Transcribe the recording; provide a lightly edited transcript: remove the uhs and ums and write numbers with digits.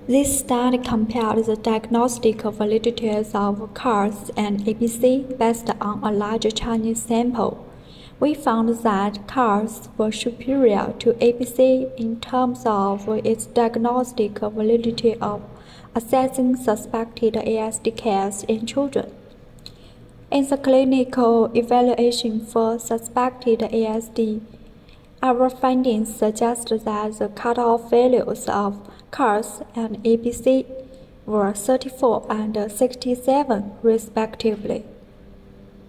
This study compared the diagnostic validities of CARS and ABC based on a large Chinese sample. We found that CARS was superior to ABC in terms of its diagnostic validity of assessing suspected ASD cases in children. In the clinical evaluation for suspected ASD, our findings suggest that the cutoff values of CARS and ABC were 34 and 67 respectively.